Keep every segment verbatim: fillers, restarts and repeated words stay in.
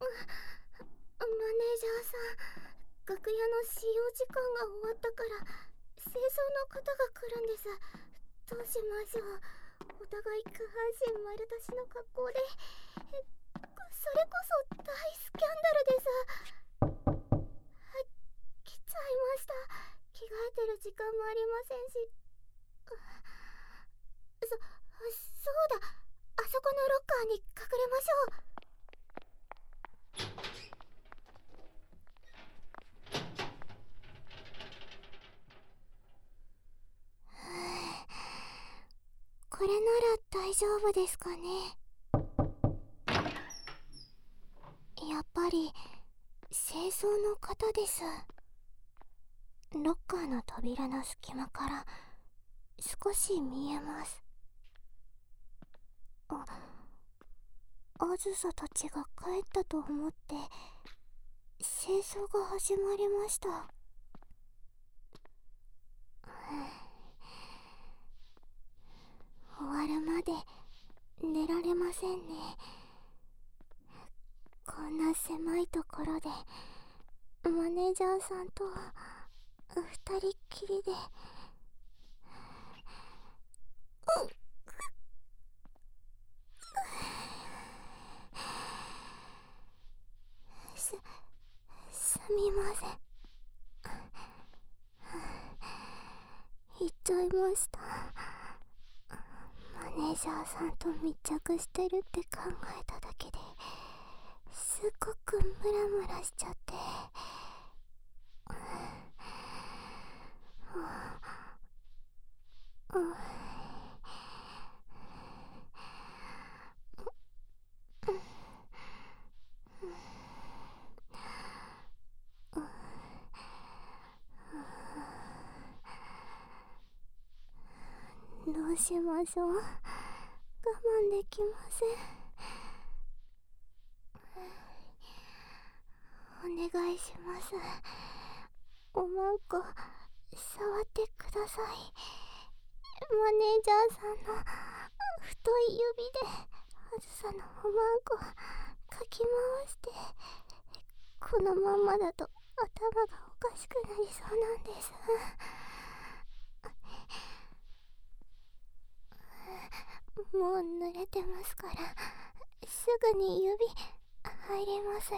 マネージャーさん、楽屋の使用時間が終わったから清掃の方が来るんです。どうしましょう。お互い下半身丸出しの格好で、えそれこそ大スキャンダルです。来ちゃいました。着替えてる時間もありませんし。そそうだ、あそこのロッカーに隠れましょう。これなら大丈夫ですかね。やっぱり清掃の方です。ロッカーの扉の隙間から少し見えます。あ、あずさたちが帰ったと思って清掃が始まりました。終わるまで寝られませんね。こんな狭いところでマネージャーさんと二人っきりで。す、すみません。言っちゃいました。マネージャーさんと密着してるって考えただけですっごくムラムラしちゃって。どうしましょう。我慢できません。お願いします。おまんこ触ってください。マネージャーさんの太い指であずさのおまんこかき回して、このまんまだと頭がおかしくなりそうなんです。もう濡れてますからすぐに指入りますよ。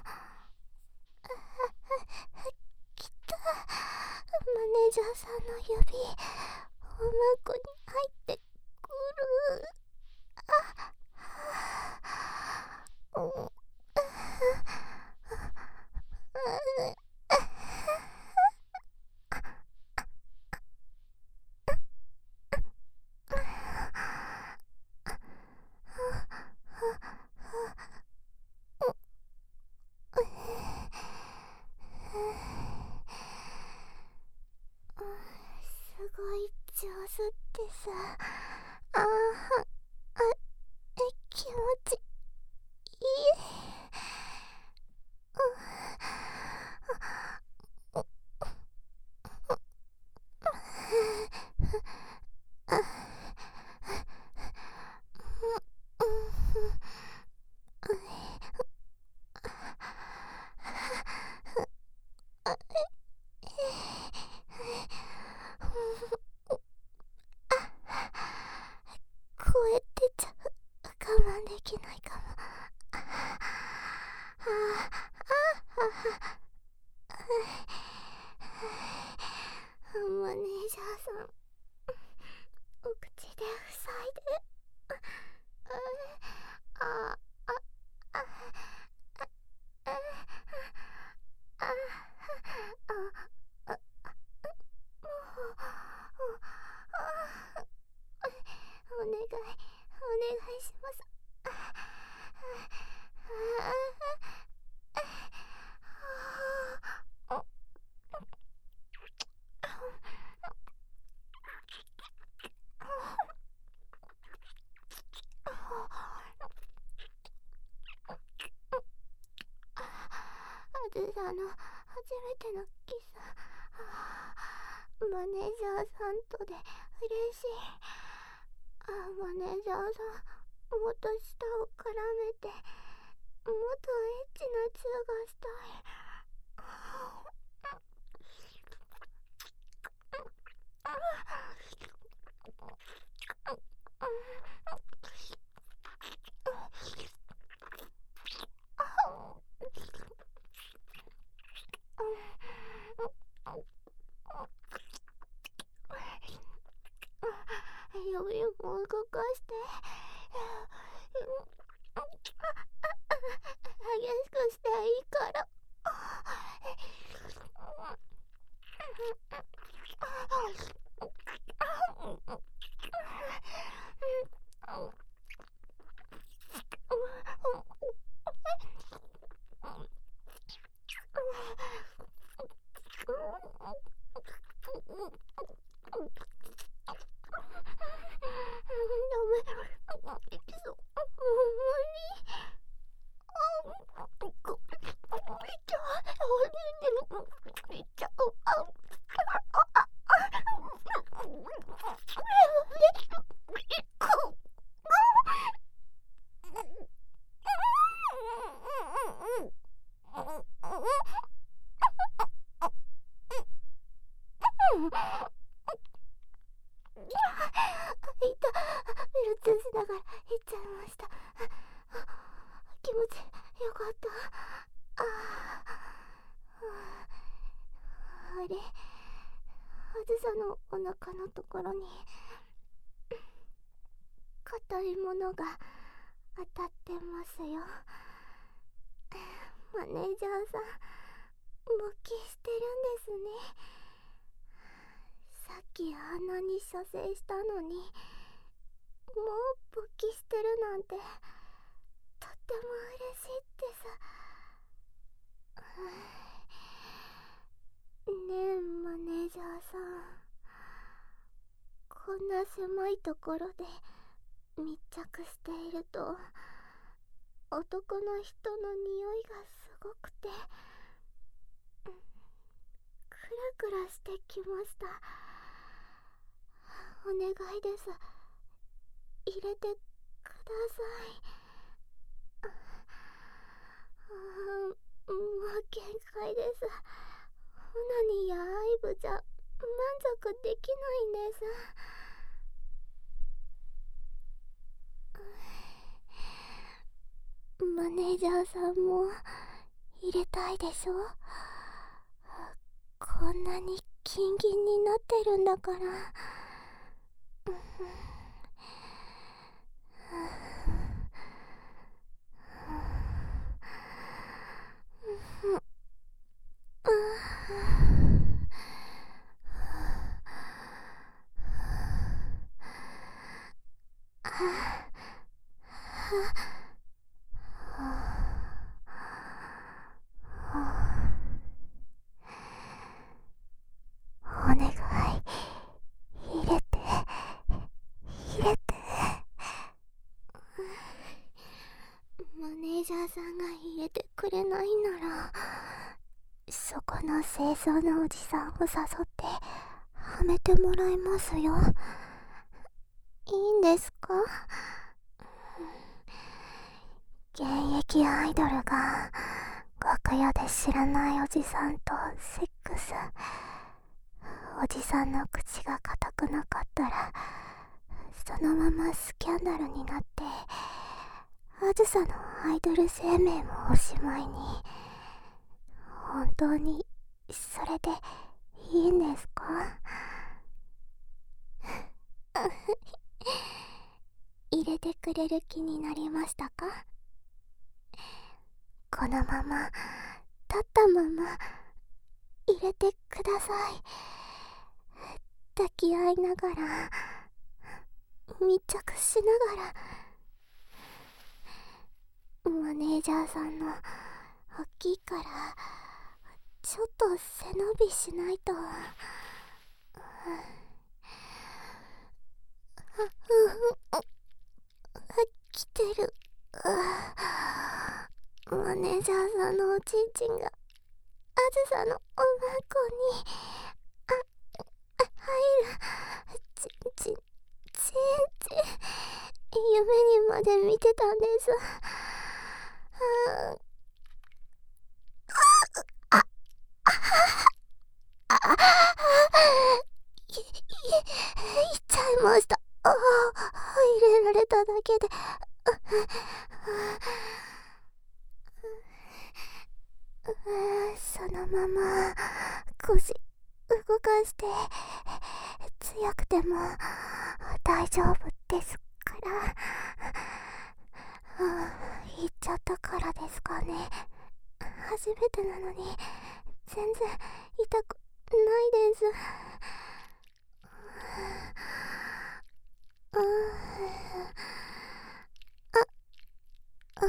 きた。マネージャーさんの指おまんこに入ってくる。あっ、すごい上手です。あーはあ、え気持ちいい。声出ちゃう。我慢できないかも。あああマネージャーさん、お口で塞いで。あああああああお願いお願いします。あずさの初めてのキス、マネージャーさんとで嬉しい。あマネージャーさん、もっと舌を絡めて、もとエッチなチューがしたい。指も動かして、激しくしていいから。ベルトしながら言っちゃいました。気持ちよかった。ああれ、あずさのお腹のところに硬いものが当たってますよ。マネージャーさん、勃起してるんですね。さっきあんなに射精したのに、もう勃起してるなんてとっても嬉しいってさ。ねえマネージャーさん、こんな狭いところで密着していると男の人の匂いがすごくてクラクラしてきました。お願いです、入れてください。ああ、もう限界です。オナニーや愛撫じゃ満足できないんです。マネージャーさんも入れたいでしょ。こんなにギンギンになってるんだから。お願い、入れて入れて。マネージャーさんが入れてくれないなら、そこの清掃のおじさんを誘ってはめてもらいますよ。いいんですか？現役アイドルが楽屋で知らないおじさんとセックス。おじさんの口が固くなかったらそのままスキャンダルになってあずさのアイドル生命もおしまいに。本当にそれでいいんですか？入れてくれる気になりましたか？このまま立ったまま入れてください。抱き合いながら密着しながら。マネージャーさんの大きいからちょっと背伸びしないと。来てる。マネージャーさんのおちんちんがあずさのおまんこにあ入る。ちんちんちんちん夢にまで見てたんです。あのまま腰動かして強くても大丈夫ですから。言っちゃったからですかね。初めてなのに全然痛くないです。あ、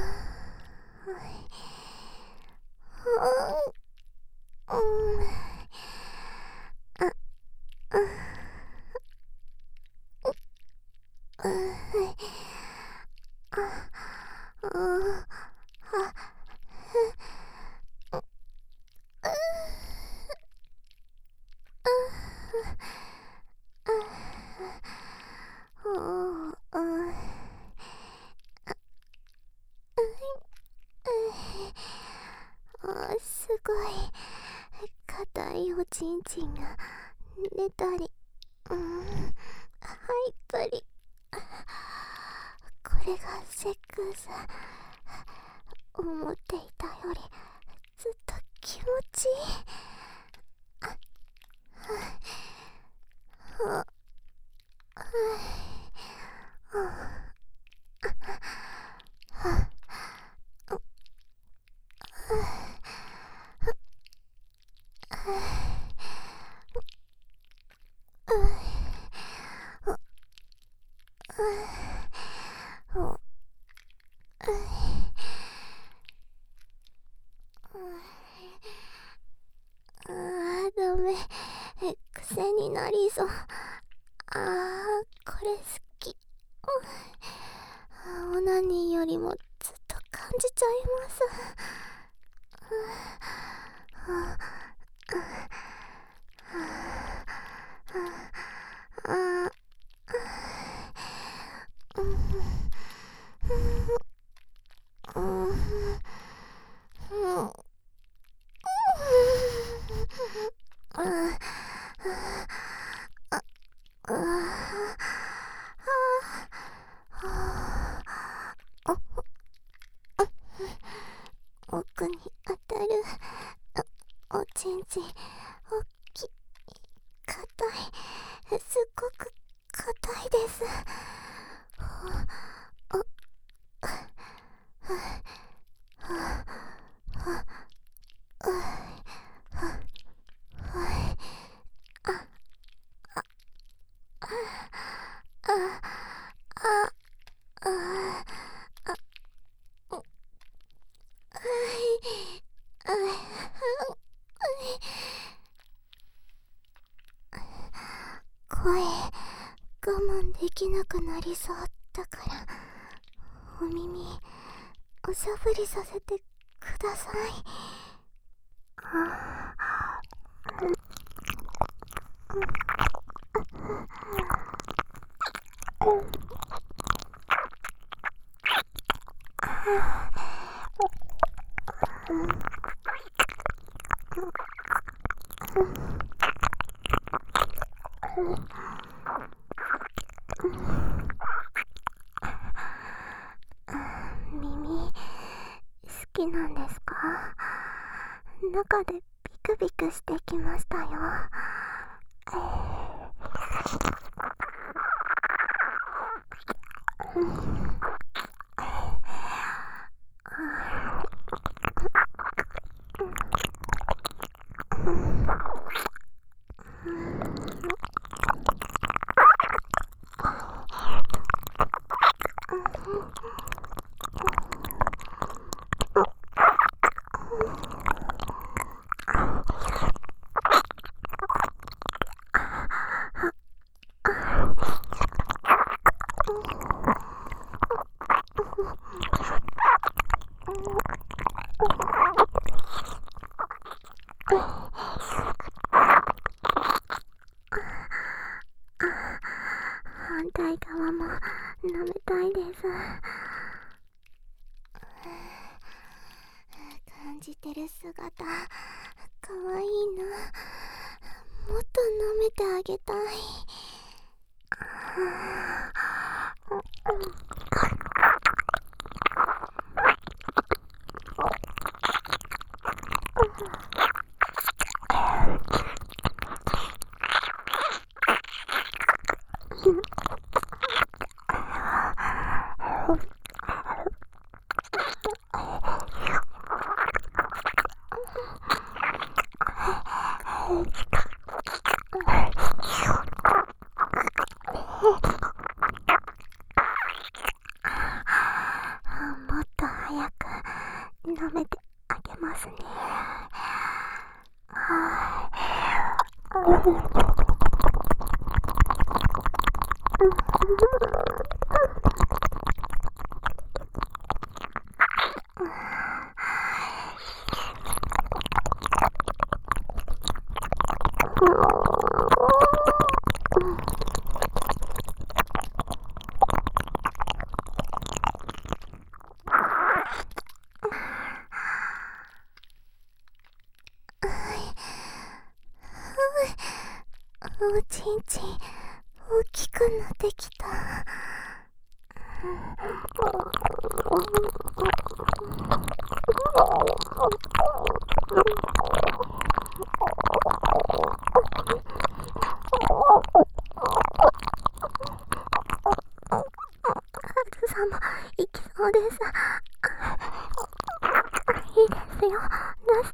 うん、あ、あ、うん、あ、あ、すごい硬いおちんちんが出たり、うん、入ったり。これがセックス。思っていたよりずっと気持ちいい。あ、は、は、あーダメ、癖になりそう。あーこれ好き。オナニーよりもずっと感じちゃいます。ああ、うん、うん、うん、奥に当たるおちんちん、おっきい、硬い、すっごく硬いです。声我慢できなくなりそうだからお耳おしゃぶりさせてください。耳好きなんですか？中でビクビクしてきましたよ。反対側も舐めたいです。感じてる姿かわいいな。もっと舐めてあげたい。 舐めてあげますね。はおちんちん大きくなってきた。ハルさんもいきそうです。いいですよ、出して。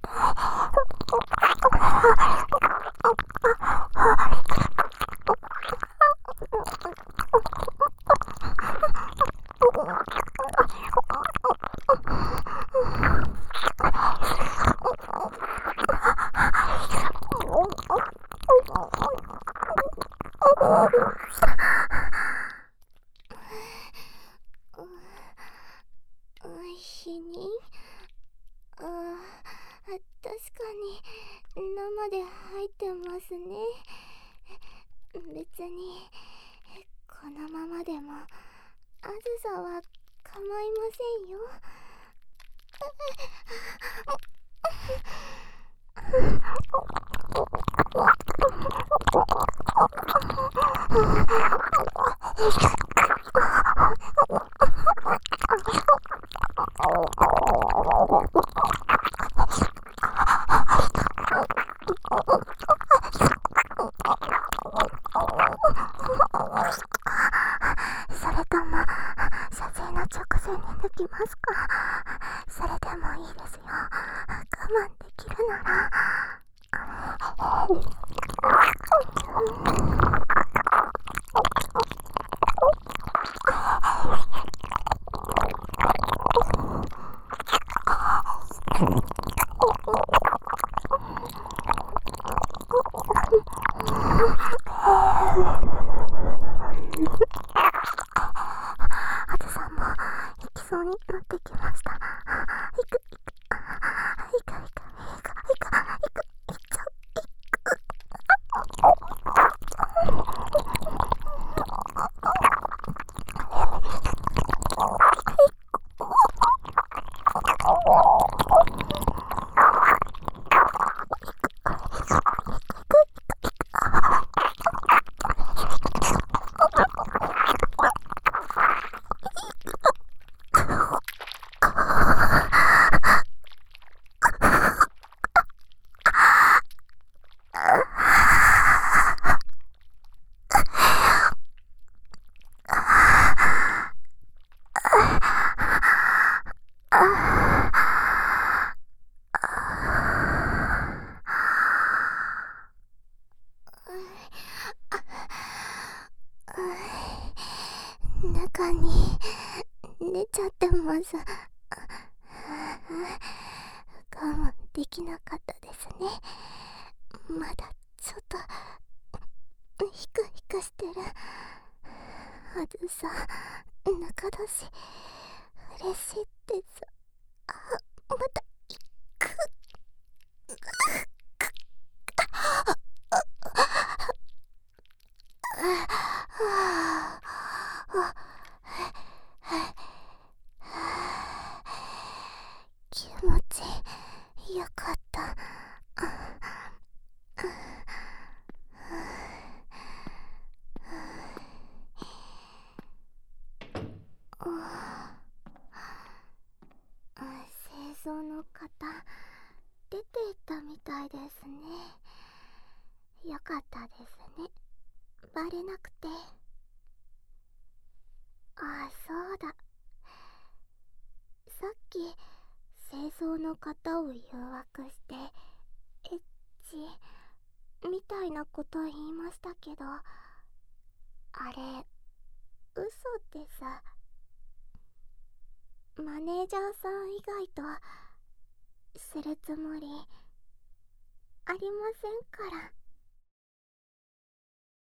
日にああ、確かに生で入ってますね。別にこのままでもあずさは構いませんよ。それとも射精の直前に抜きますか？それでもいいですよ。我慢できるなら。あずさんも行きそうになってきました。行く行く行く行く行く行く行く行っちゃう。中に寝ちゃってます。我慢できなかったですね。まだちょっとヒクヒクしてる。あずさ中だし嬉しいです。あ、また行く。気持ちよかった。清掃の方出ていったみたいですね。よかったですね、バレなくて。ああ、そうだ、さっき清掃の方を誘惑してエッチみたいなこと言いましたけど、あれ嘘でさ。マネージャーさん以外とするつもりありませんから。